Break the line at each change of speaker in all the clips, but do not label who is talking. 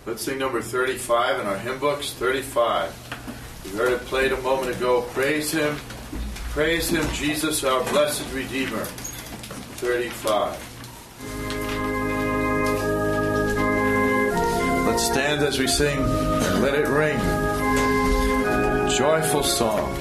Let's sing number 35 in our hymn books. 35. We heard it played a moment ago. Praise Him, Jesus, our blessed Redeemer. 35. Let's stand as we sing and let it ring. Joyful song.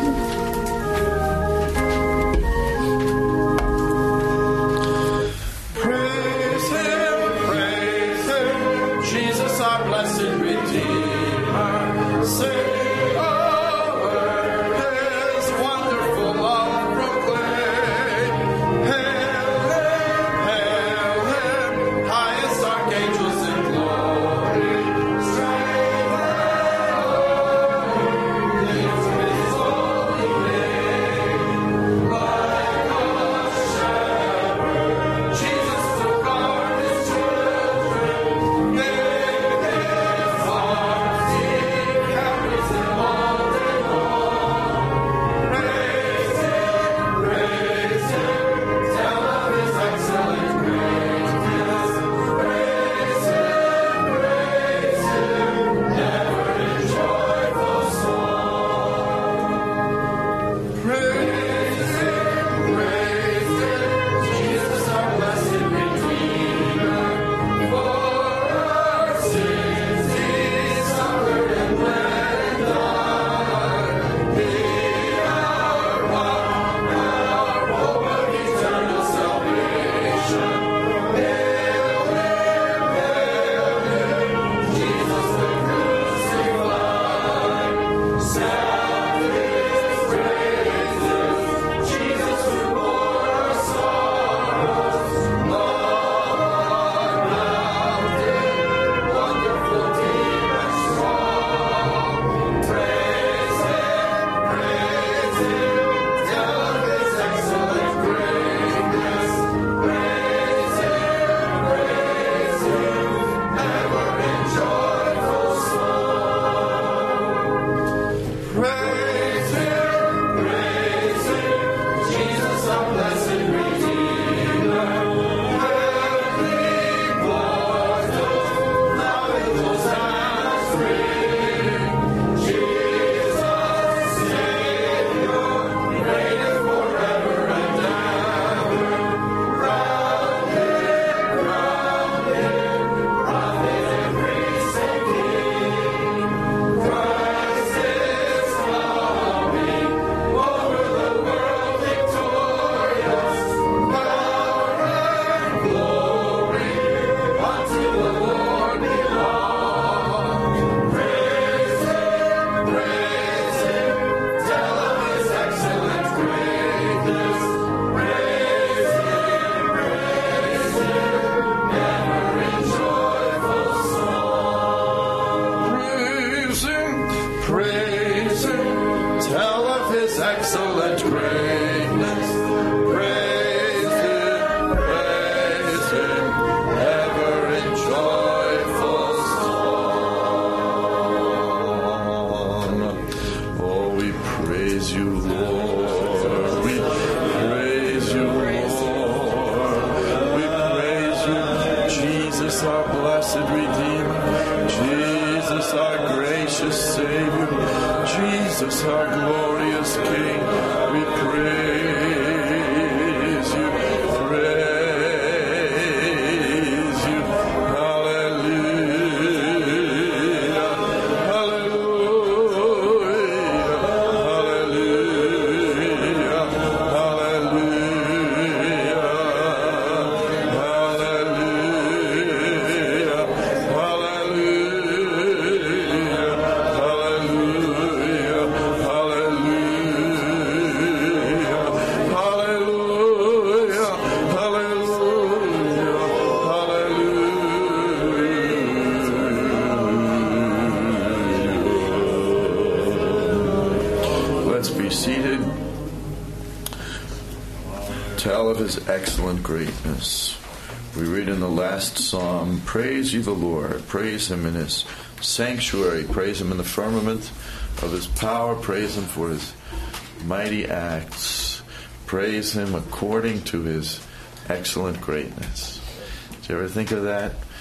Excellent greatness. We read in the last psalm, praise ye the Lord, praise Him in His sanctuary, praise Him in the firmament of His power, praise Him for His mighty acts, praise Him according to His excellent greatness. Did you ever think of that?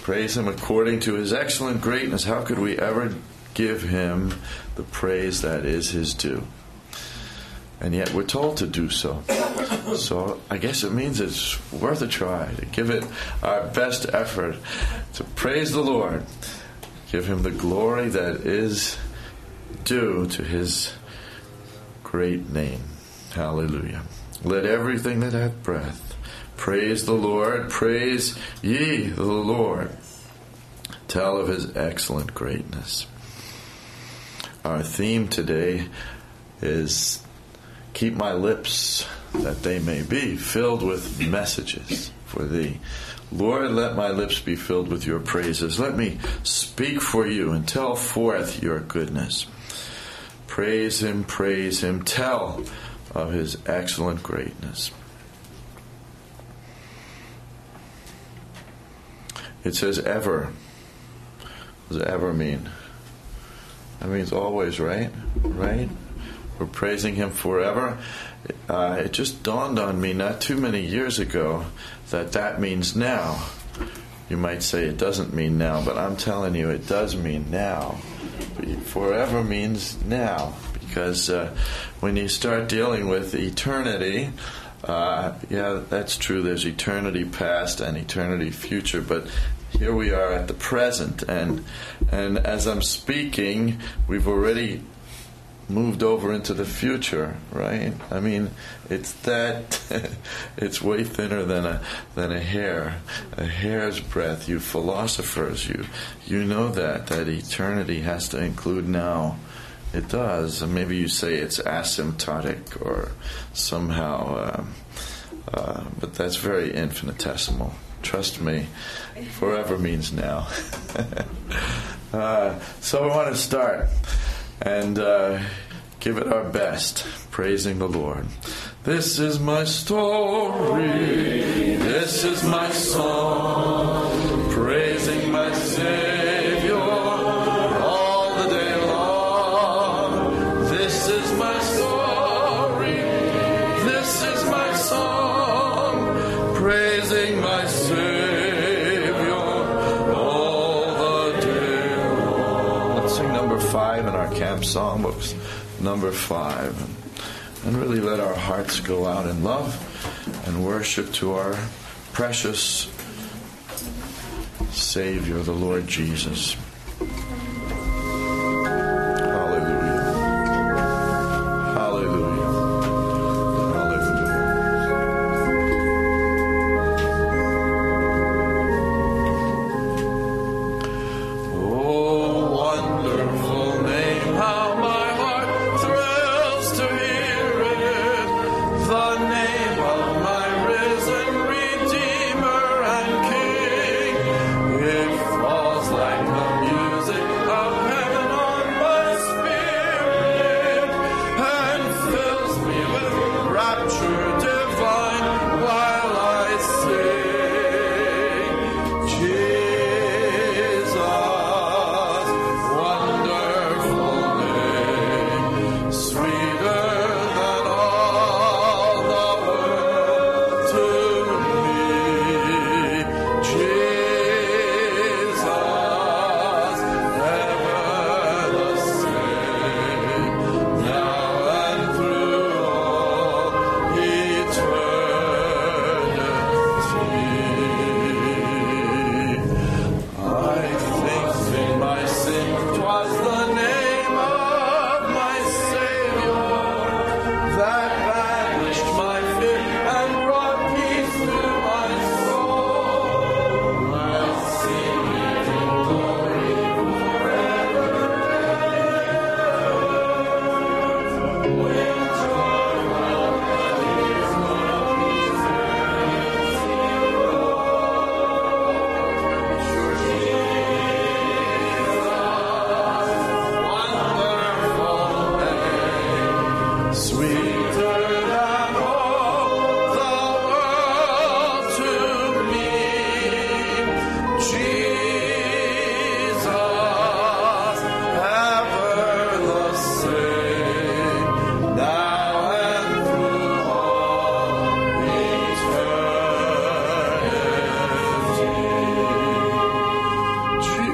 Praise him according to his excellent greatness. How could we ever give him the praise that is his due? And yet we're told to do so. So I guess it means it's worth a try to give it our best effort to praise the Lord. Give him the glory that is due to his great name. Hallelujah. Let everything that hath breath praise the Lord. Praise ye the Lord. Tell of his excellent greatness. Our theme today is keep my lips that they may be filled with messages for thee. Lord, let my lips be filled with your praises. Let me speak for you and tell forth your goodness. Praise him, tell of his excellent greatness. It says ever. What does ever mean? That means always, right? Right? We're praising him forever. It just dawned on me not too many years ago that means now. You might say it doesn't mean now, but I'm telling you it does mean now. Forever means now, because when you start dealing with eternity, yeah, that's true. There's eternity past and eternity future, but here we are at the present, and as I'm speaking, we've already moved over into the future, right? I mean, it's way thinner than a hair's breadth. You philosophers, you know that eternity has to include now. It does. And maybe you say it's asymptotic or somehow, but that's very infinitesimal. Trust me, forever means now. So we want to start and give it our best, praising the Lord. This is my story, this is my song, praising my Savior all the day long. This is my story, this is my song, praising my Savior all the day long. Let's sing number 5 in our camp songbooks. Number 5, and really let our hearts go out in love and worship to our precious Savior, the Lord Jesus. Hallelujah. Hallelujah. Hallelujah. Oh, wonderful name, how my music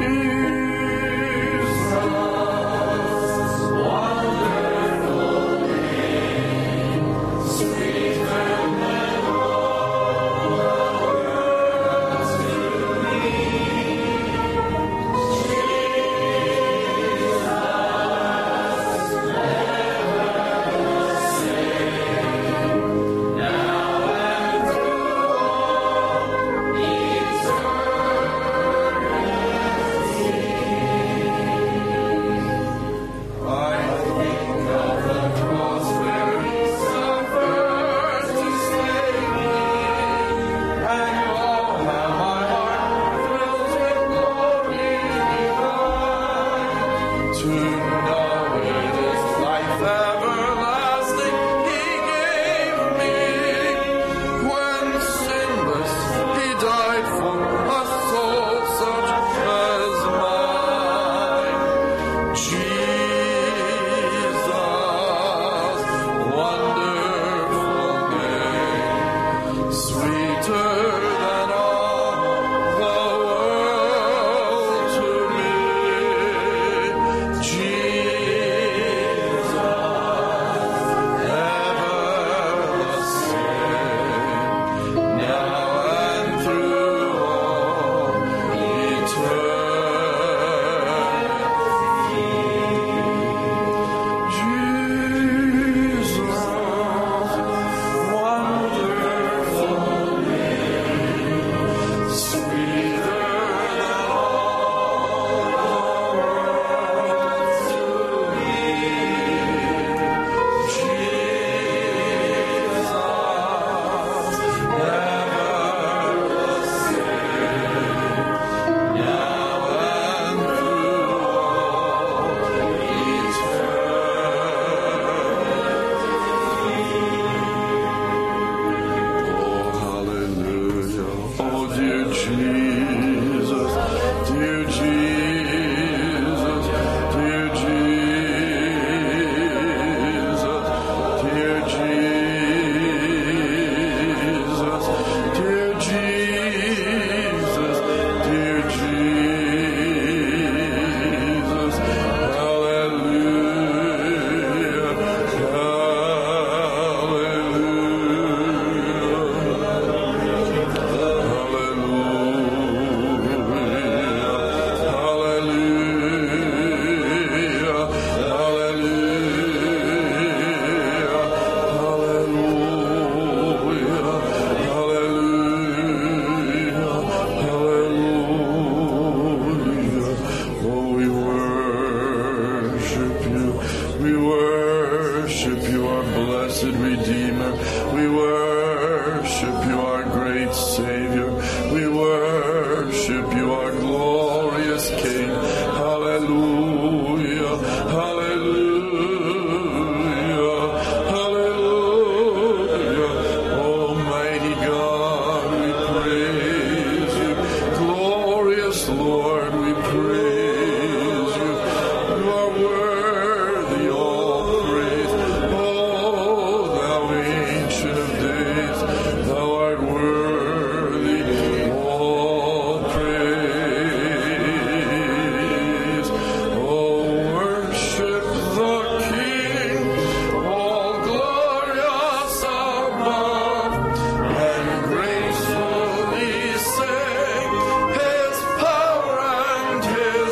His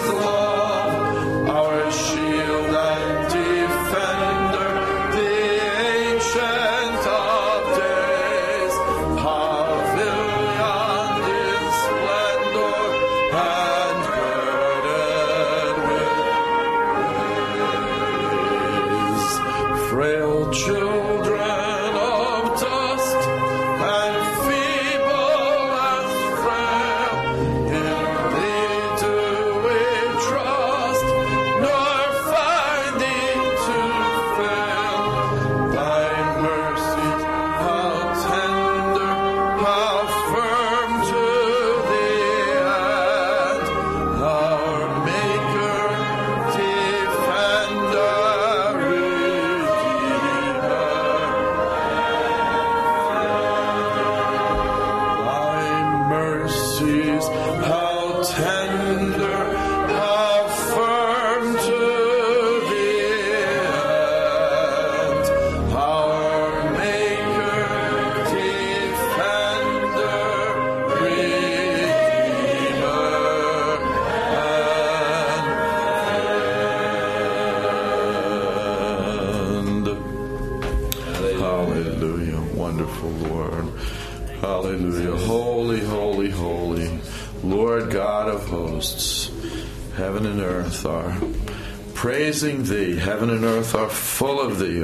wonderful, Lord. Hallelujah. Holy, holy, holy, Lord God of hosts. Heaven and earth are praising thee. Heaven and earth are full of thee,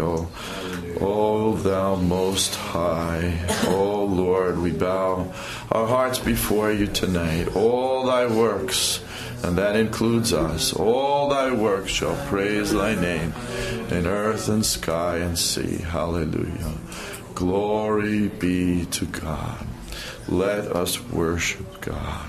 O thou most high. O Lord, we bow our hearts before you tonight. All thy works, and that includes us, all thy works shall praise thy name in earth and sky and sea. Hallelujah. Glory be to God. Let us worship God.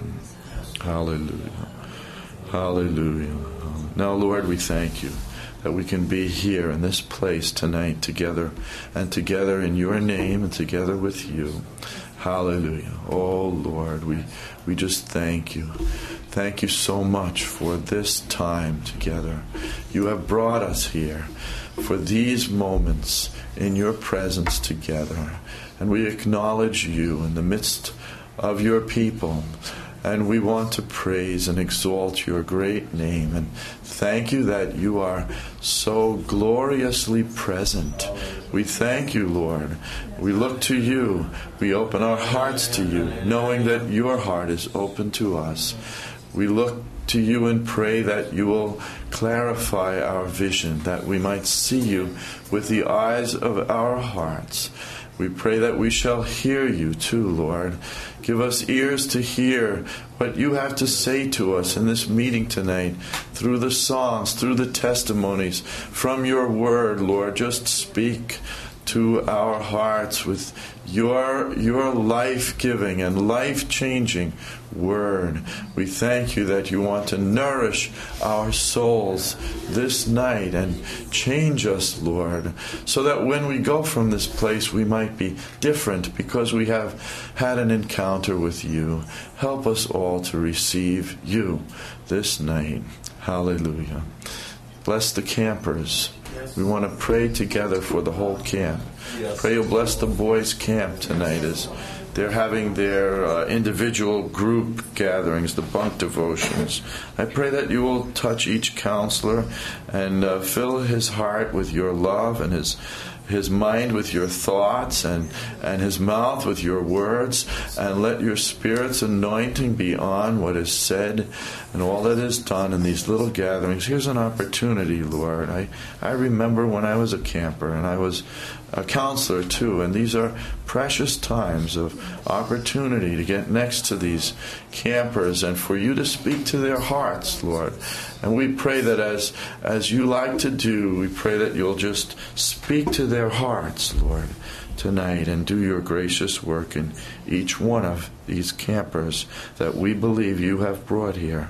Hallelujah. Hallelujah. Now, Lord, we thank you that we can be here in this place tonight together, and together in your name and together with you. Hallelujah. Oh, Lord, we just thank you. Thank you so much for this time together. You have brought us here for these moments in your presence together. And we acknowledge you in the midst of your people. And we want to praise and exalt your great name. And thank you that you are so gloriously present. We thank you, Lord. We look to you. We open our hearts to you, knowing that your heart is open to us. We look to you and pray that you will clarify our vision, that we might see you with the eyes of our hearts. We pray that we shall hear you too, Lord. Give us ears to hear what you have to say to us in this meeting tonight, through the songs, through the testimonies, from your word, Lord. Just speak to our hearts with your life-giving and life-changing word. We thank you that you want to nourish our souls this night and change us, Lord, so that when we go from this place we might be different because we have had an encounter with you. Help us all to receive you this night. Hallelujah. Bless the campers. We want to pray together for the whole camp. Pray you'll bless the boys' camp tonight as they're having their individual group gatherings, the bunk devotions. I pray that you will touch each counselor and fill his heart with your love and his mind with your thoughts and his mouth with your words, and let your Spirit's anointing be on what is said and all that is done in these little gatherings. Here's an opportunity, Lord. I remember when I was a camper, and I was a counselor too, and these are precious times of opportunity to get next to these campers and for you to speak to their hearts, Lord. And we pray that as you like to do, we pray that you'll just speak to their hearts, Lord, tonight, and do your gracious work in each one of these campers that we believe you have brought here.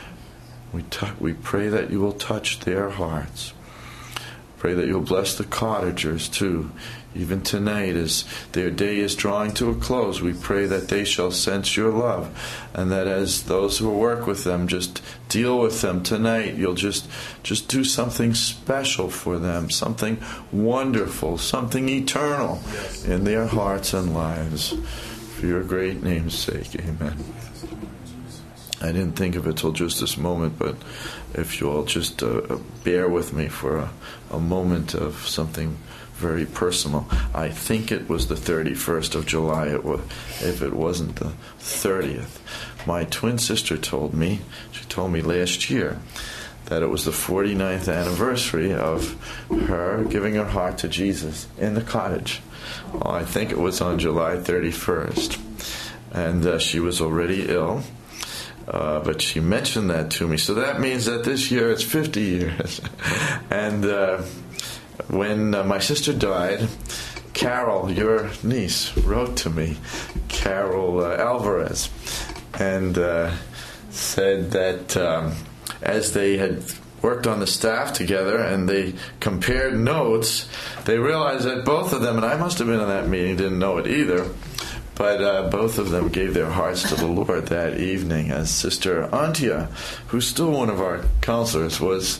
We pray that you will touch their hearts. Pray that you'll bless the cottagers too. Even tonight, as their day is drawing to a close, we pray that they shall sense your love, and that as those who work with them just deal with them tonight, you'll just do something special for them, something wonderful, something eternal in their hearts and lives. For your great name's sake, amen. I didn't think of it till just this moment, but if you'll just bear with me for a moment of something very personal. I think it was the 31st of July, if it wasn't the 30th. My twin sister told me last year that it was the 49th anniversary of her giving her heart to Jesus in the cottage. Well, I think it was on July 31st. And she was already ill. But she mentioned that to me. So that means that this year it's 50 years. And when my sister died, Carol, your niece, wrote to me, Carol Alvarez, and said that as they had worked on the staff together and they compared notes, they realized that both of them, and I must have been in that meeting, didn't know it either, but both of them gave their hearts to the Lord that evening, as Sister Antia, who's still one of our counselors, was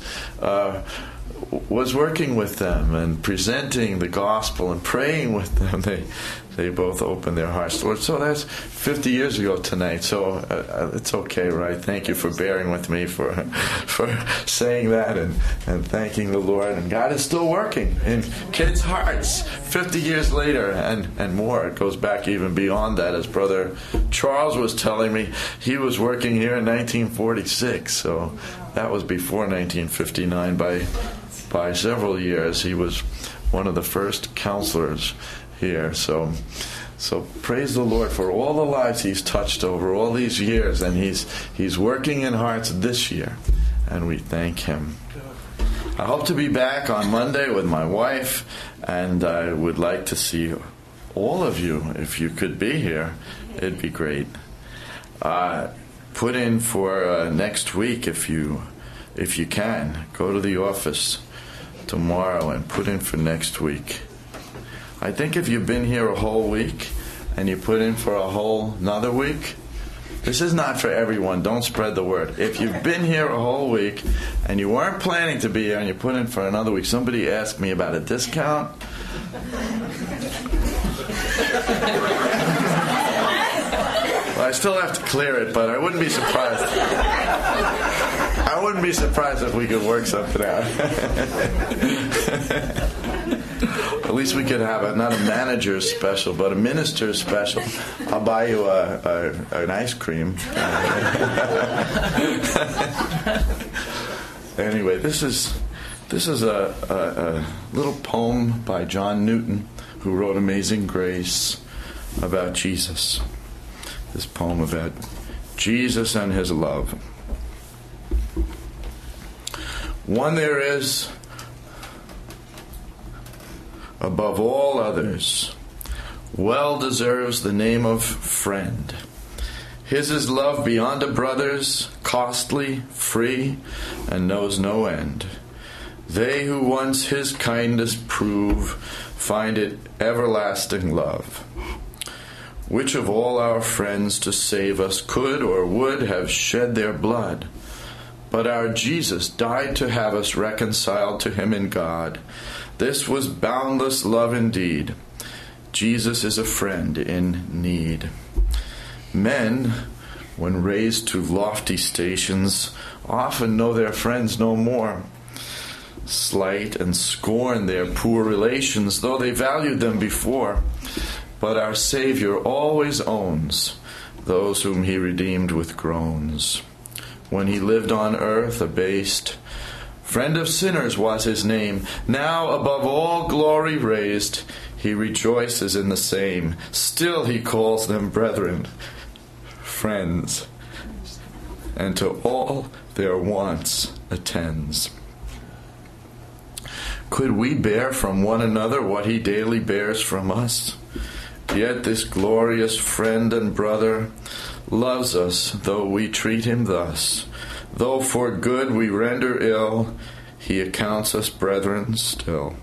working with them and presenting the gospel and praying with them. they both opened their hearts, Lord. So that's 50 years ago tonight. So it's okay, right? Thank you for bearing with me for saying that and thanking the Lord. And God is still working in kids' hearts 50 years later and more. It goes back even beyond that. As Brother Charles was telling me, he was working here in 1946. So that was before 1959 by several years. He was one of the first counselors here. So praise the Lord for all the lives He's touched over all these years, and He's working in hearts this year, and we thank Him. I hope to be back on Monday with my wife, and I would like to see all of you. If you could be here, it'd be great. Put in for next week if you can. Go to the office tomorrow and put in for next week. I think if you've been here a whole week and you put in for a whole another week, this is not for everyone. Don't spread the word. If you've been here a whole week and you weren't planning to be here and you put in for another week, somebody asked me about a discount. Well, I still have to clear it, but I wouldn't be surprised. I wouldn't be surprised if we could work something out. At least we could have not a manager's special, but a minister's special. I'll buy you an ice cream. Anyway, this is a little poem by John Newton, who wrote Amazing Grace, about Jesus. This poem about Jesus and His love. One there is above all others, well deserves the name of friend. His is love beyond a brother's, costly, free, and knows no end. They who once His kindness prove, find it everlasting love. Which of all our friends to save us could or would have shed their blood? But our Jesus died to have us reconciled to Him in God. This was boundless love indeed. Jesus is a friend in need. Men, when raised to lofty stations, often know their friends no more. Slight and scorn their poor relations, though they valued them before. But our Savior always owns those whom He redeemed with groans. When He lived on earth abased, friend of sinners was His name. Now above all glory raised, He rejoices in the same. Still He calls them brethren, friends, and to all their wants attends. Could we bear from one another what He daily bears from us? Yet this glorious friend and brother loves us, though we treat Him thus. Though for good we render ill, He accounts us brethren still.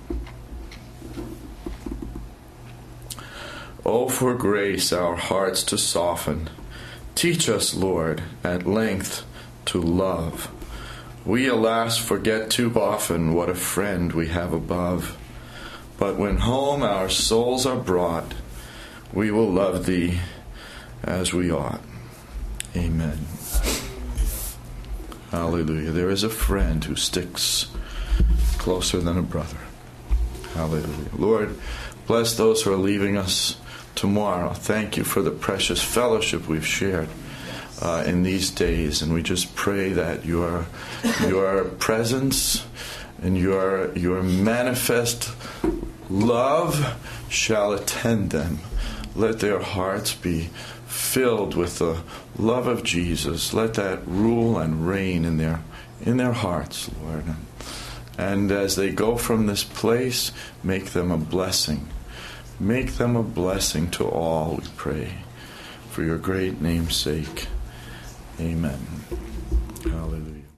Oh, for grace our hearts to soften. Teach us, Lord, at length to love. We, alas, forget too often what a friend we have above. But when home our souls are brought, we will love Thee as we ought. Amen. Hallelujah. There is a friend who sticks closer than a brother. Hallelujah. Lord, bless those who are leaving us tomorrow. Thank You for the precious fellowship we've shared in these days. And we just pray that Your presence and your manifest love shall attend them. Let their hearts be filled with the love of Jesus. Let that rule and reign in their hearts, Lord. And as they go from this place, make them a blessing. Make them a blessing to all, we pray. For Your great name's sake. Amen. Hallelujah.